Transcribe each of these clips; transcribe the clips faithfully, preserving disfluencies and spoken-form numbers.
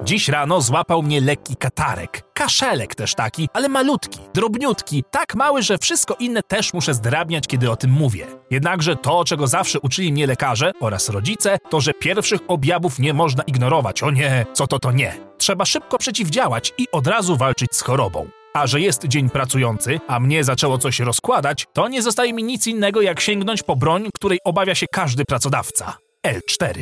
Dziś rano złapał mnie lekki katarek. Kaszelek też taki, ale malutki, drobniutki, tak mały, że wszystko inne też muszę zdrabniać, kiedy o tym mówię. Jednakże to, czego zawsze uczyli mnie lekarze oraz rodzice, to, że pierwszych objawów nie można ignorować. O nie, co to to nie. Trzeba szybko przeciwdziałać i od razu walczyć z chorobą. A że jest dzień pracujący, a mnie zaczęło coś rozkładać, to nie zostaje mi nic innego, jak sięgnąć po broń, której obawia się każdy pracodawca. L cztery.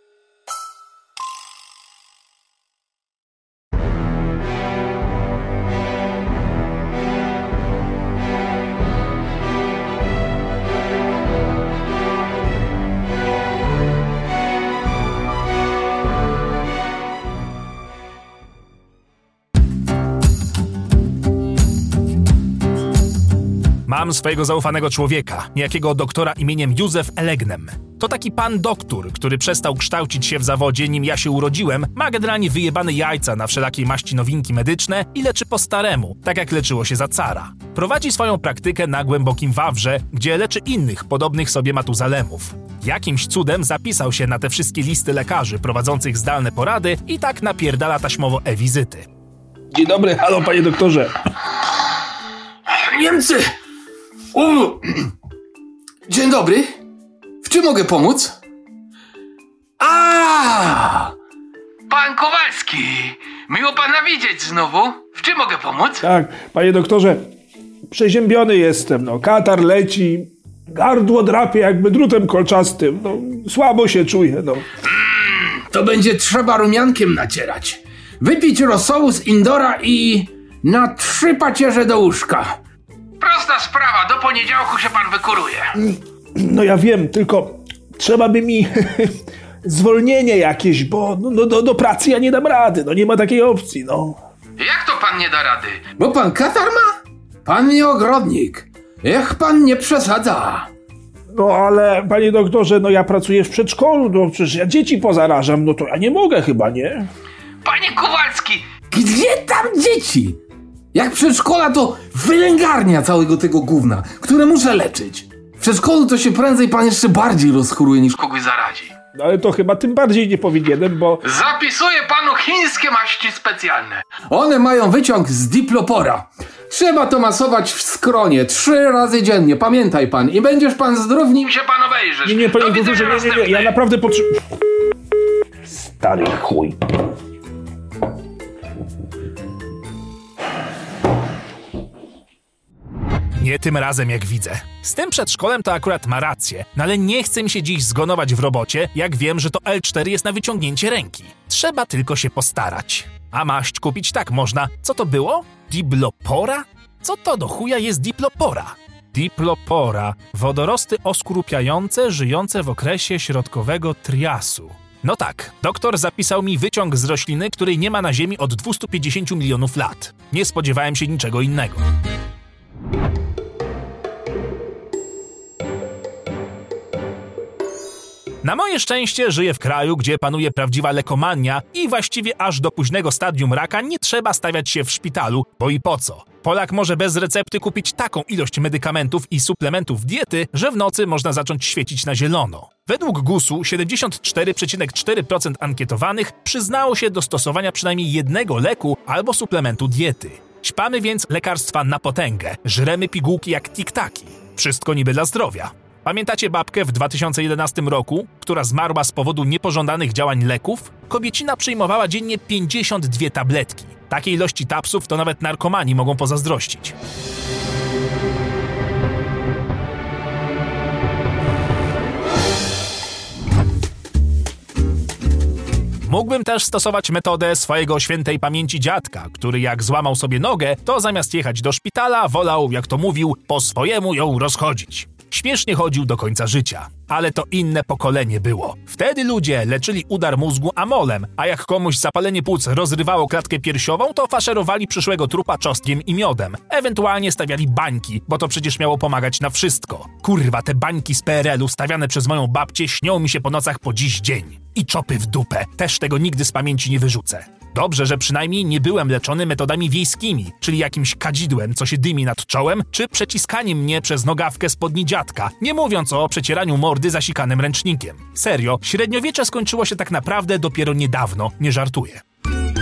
Mam swojego zaufanego człowieka, niejakiego doktora imieniem Józef Elegnem. To taki pan doktor, który przestał kształcić się w zawodzie, nim ja się urodziłem, ma generalnie wyjebane jajca na wszelakiej maści nowinki medyczne i leczy po staremu, tak jak leczyło się za cara. Prowadzi swoją praktykę na Głębokim Wawrze, gdzie leczy innych, podobnych sobie Matuzalemów. Jakimś cudem zapisał się na te wszystkie listy lekarzy prowadzących zdalne porady i tak napierdala taśmowo e-wizyty. Dzień dobry, halo panie doktorze. Niemcy! U... Dzień dobry. W czym mogę pomóc? A! Pan Kowalski! Miło pana widzieć znowu. W czym mogę pomóc? Tak, panie doktorze, przeziębiony jestem, no, katar leci, gardło drapie jakby drutem kolczastym, no, słabo się czuję, no. Mm, to będzie trzeba rumiankiem nacierać. Wypić rosołu z indora i na trzy pacierze do łóżka. Prosta sprawa, do poniedziałku się pan wykuruje. No ja wiem, tylko trzeba by mi zwolnienie jakieś, bo no, no, do, do pracy ja nie dam rady, no nie ma takiej opcji, no. Jak to pan nie da rady? Bo pan katar ma? Pan nie ogrodnik. Ech, pan nie przesadza. No ale, panie doktorze, no ja pracuję w przedszkolu, no przecież ja dzieci pozarażam, no to ja nie mogę chyba, nie? Panie Kowalski, gdzie tam dzieci? Jak przedszkola to wylęgarnia całego tego gówna, które muszę leczyć. W przedszkolu to się prędzej pan jeszcze bardziej rozchoruje niż kogoś zarazi. No ale to chyba tym bardziej nie powinienem, bo... Zapisuję panu chińskie maści specjalne. One mają wyciąg z diplopora. Trzeba to masować w skronie trzy razy dziennie, pamiętaj pan. I będziesz pan zdrów, nim się pan obejrzysz. Nie, nie, panie doktorze, nie, nie, nie, ja naprawdę potrzebuję... Stary chuj. Nie tym razem, jak widzę. Z tym przedszkolem to akurat ma rację, no ale nie chce mi się dziś zgonować w robocie, jak wiem, że to L cztery jest na wyciągnięcie ręki. Trzeba tylko się postarać. A maść kupić tak można. Co to było? Diplopora? Co to do chuja jest diplopora? Diplopora. Wodorosty oskrupiające, żyjące w okresie środkowego triasu. No tak, doktor zapisał mi wyciąg z rośliny, której nie ma na Ziemi od dwieście pięćdziesiąt milionów lat. Nie spodziewałem się niczego innego. Na moje szczęście żyję w kraju, gdzie panuje prawdziwa lekomania i właściwie aż do późnego stadium raka nie trzeba stawiać się w szpitalu, bo i po co? Polak może bez recepty kupić taką ilość medykamentów i suplementów diety, że w nocy można zacząć świecić na zielono. Według gusu siedemdziesiąt cztery przecinek cztery procent ankietowanych przyznało się do stosowania przynajmniej jednego leku albo suplementu diety. Ćpamy więc lekarstwa na potęgę, żremy pigułki jak tiktaki. Wszystko niby dla zdrowia. Pamiętacie babkę w dwa tysiące jedenastym roku, która zmarła z powodu niepożądanych działań leków? Kobiecina przyjmowała dziennie pięćdziesiąt dwie tabletki. Takiej ilości tapsów to nawet narkomani mogą pozazdrościć. Mógłbym też stosować metodę swojego świętej pamięci dziadka, który jak złamał sobie nogę, to zamiast jechać do szpitala, wolał, jak to mówił, po swojemu ją rozchodzić. Śmiesznie chodził do końca życia. Ale to inne pokolenie było. Wtedy ludzie leczyli udar mózgu amolem, a jak komuś zapalenie płuc rozrywało klatkę piersiową, to faszerowali przyszłego trupa czosnkiem i miodem. Ewentualnie stawiali bańki, bo to przecież miało pomagać na wszystko. Kurwa, te bańki z P R L u stawiane przez moją babcię śnią mi się po nocach po dziś dzień. I czopy w dupę. Też tego nigdy z pamięci nie wyrzucę. Dobrze, że przynajmniej nie byłem leczony metodami wiejskimi, czyli jakimś kadzidłem, co się dymi nad czołem, czy przeciskaniem mnie przez nogawkę spodni dziadka, nie mówiąc o przecieraniu mordy zasikanym ręcznikiem. Serio, średniowiecze skończyło się tak naprawdę dopiero niedawno, nie żartuję.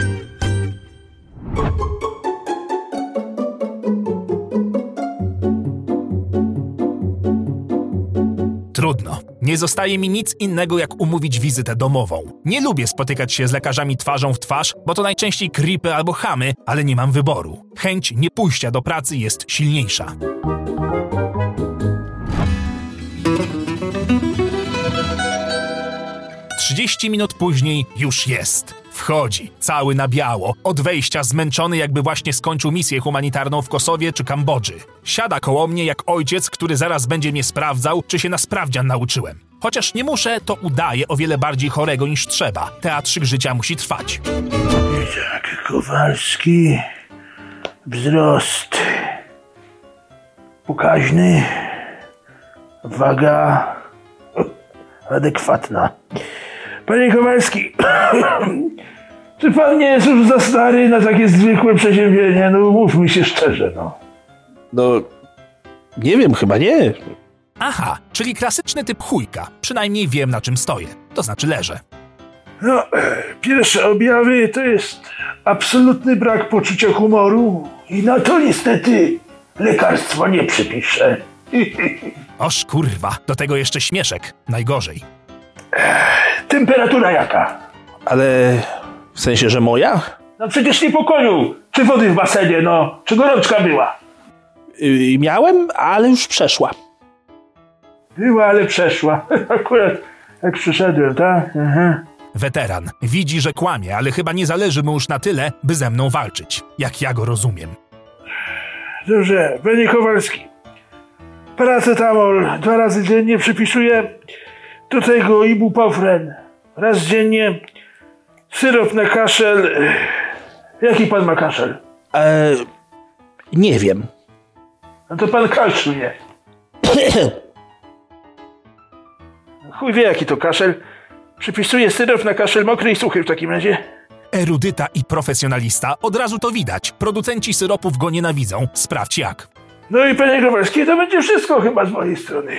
Trudno. Nie zostaje mi nic innego, jak umówić wizytę domową. Nie lubię spotykać się z lekarzami twarzą w twarz, bo to najczęściej creepy albo chamy, ale nie mam wyboru. Chęć niepójścia do pracy jest silniejsza. trzydzieści minut później już jest. Wchodzi, cały na biało, od wejścia zmęczony, jakby właśnie skończył misję humanitarną w Kosowie czy Kambodży. Siada koło mnie jak ojciec, który zaraz będzie mnie sprawdzał, czy się na sprawdzian nauczyłem. Chociaż nie muszę, to udaję o wiele bardziej chorego niż trzeba. Teatrzyk życia musi trwać. Tak, Kowalski, wzrost pokaźny, waga adekwatna. Panie Kowalski, czy pan nie jest już za stary na takie zwykłe przeziębienie? No mówmy się szczerze, no. No, nie wiem, chyba nie. Aha, czyli klasyczny typ chujka. Przynajmniej wiem, na czym stoję. To znaczy leżę. No, pierwsze objawy to jest absolutny brak poczucia humoru i na to niestety lekarstwo nie przypisze. Oż kurwa, do tego jeszcze śmieszek. Najgorzej. Temperatura jaka? Ale w sensie, że moja? No przecież niepokoju. Czy wody w basenie, no. Czy gorączka była? Yy, miałem, ale już przeszła. Była, ale przeszła. Akurat jak przyszedłem, tak? Aha. Weteran. Widzi, że kłamie, ale chyba nie zależy mu już na tyle, by ze mną walczyć. Jak ja go rozumiem. Dobrze, panie Kowalski. Paracetamol dwa razy dziennie przypisuję. Do tego ibupofren. Raz dziennie. Syrop na kaszel. Jaki pan ma kaszel? E, nie wiem. No to pan kaszluje. Chuj wie jaki to kaszel. Przypisuję syrop na kaszel mokry i suchy w takim razie. Erudyta i profesjonalista, od razu to widać. Producenci syropów go nienawidzą. Sprawdź jak. No i panie Kowalski, to będzie wszystko chyba z mojej strony.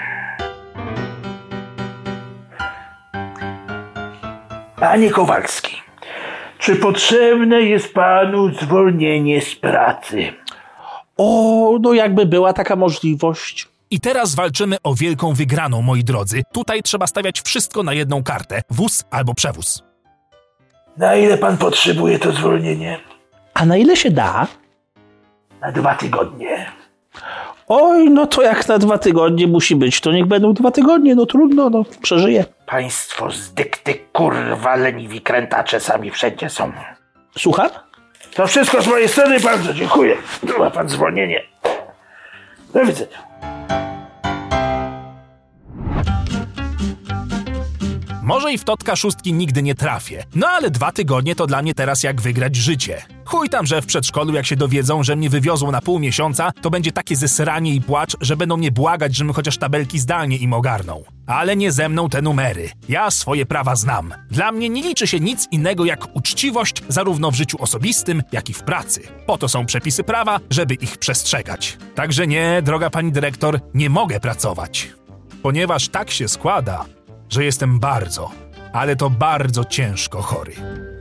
Panie Kowalski, czy potrzebne jest panu zwolnienie z pracy? O, no jakby była taka możliwość. I teraz walczymy o wielką wygraną, moi drodzy. Tutaj trzeba stawiać wszystko na jedną kartę. Wóz albo przewóz. Na ile pan potrzebuje to zwolnienie? A na ile się da? Na dwa tygodnie. Oj, no to jak na dwa tygodnie musi być, to niech będą dwa tygodnie, no trudno, no przeżyję. Państwo z dykty, kurwa, leniwi krętacze sami wszędzie są. Słucham? To wszystko z mojej strony, bardzo dziękuję. Tu ma pan zwolnienie. Do widzenia. Może i w totka szóstki nigdy nie trafię. No ale dwa tygodnie to dla mnie teraz jak wygrać życie. Chuj tam, że w przedszkolu jak się dowiedzą, że mnie wywiozą na pół miesiąca, to będzie takie zesranie i płacz, że będą mnie błagać, żebym chociaż tabelki zdalnie im ogarnął. Ale nie ze mną te numery. Ja swoje prawa znam. Dla mnie nie liczy się nic innego jak uczciwość, zarówno w życiu osobistym, jak i w pracy. Po to są przepisy prawa, żeby ich przestrzegać. Także nie, droga pani dyrektor, nie mogę pracować. Ponieważ tak się składa, że jestem bardzo, ale to bardzo ciężko chory.